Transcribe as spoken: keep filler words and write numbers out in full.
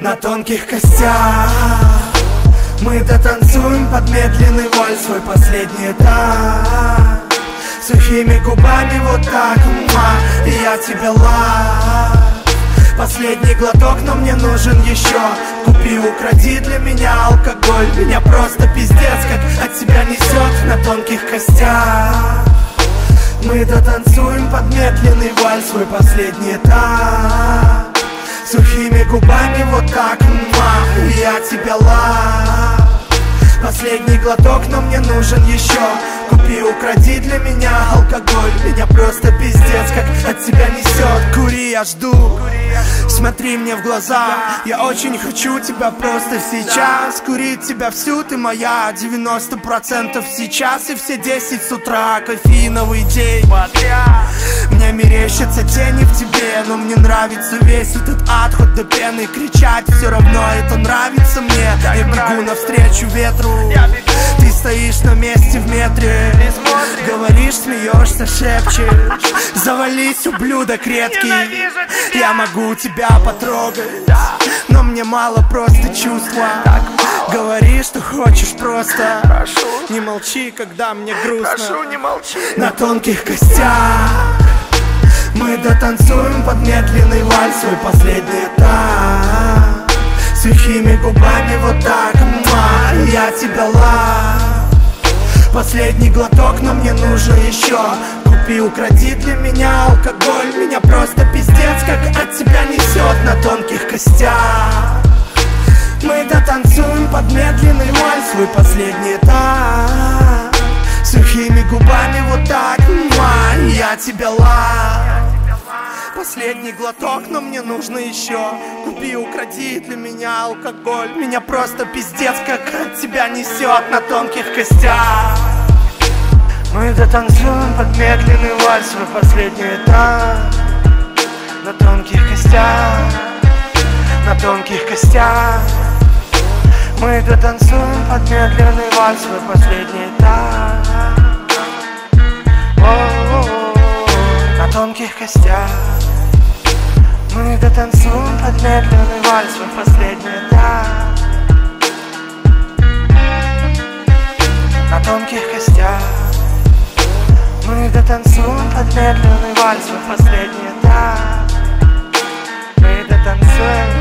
на тонких костях. Мы дотанцуем под медленный вальс свой последний этап. Сухими губами вот так, ма, и я тебя лав. Последний глоток, но мне нужен еще. Купи, укради для меня алкоголь. Меня просто пиздец, как от тебя несет на тонких костях. Мы дотанцуем под медленный вальс свой последний этап. Сухими губами вот так, ма, и я тебя лав. Последний глоток, но мне нужен еще. Купи, укради для меня алкоголь. Меня просто пиздец, как от тебя несет. Кури, я жду, смотри мне в глаза. Я очень хочу тебя просто сейчас. Курить тебя всю, ты моя. девяносто процентов сейчас и все десять с утра. Кофеиновый день. Мне мерещатся тени в тебе, но мне нравится весь этот ад. Хоть до пены кричать, все равно это нравится мне. Я бегу навстречу ветру. Ты стоишь на месте в метре. Говоришь, смеешься, шепчешь. Завались, ублюдок редкий. Я могу тебя потрогать, но мне мало просто чувства. Говори, что хочешь просто. Не молчи, когда мне грустно. На тонких костях мы дотанцуем под медленный вальс свой последний этап. Сухими губами вот так, ма, я тебя лав. Последний глоток, но мне нужно еще. Купи, укради для меня алкоголь. Меня просто пиздец, как от тебя несет на тонких костях. Мы дотанцуем под медленный вальс свой последний этап. Сухими губами вот так, ма, я тебя лав. Последний глоток, но мне нужно еще. Купи, укради для меня алкоголь. Меня просто пиздец, как от тебя несет на тонких костях. Мы дотанцуем под медленный вальс свой последний этап. На тонких костях, на тонких костях. Мы дотанцуем под медленный вальс свой последний этап. О-о-о-о, на тонких костях. Мы дотанцуем под медленный вальс свой последний этап. На тонких костях. Мы дотанцуем под медленный вальс свой последний этап. Мы дотанцуем.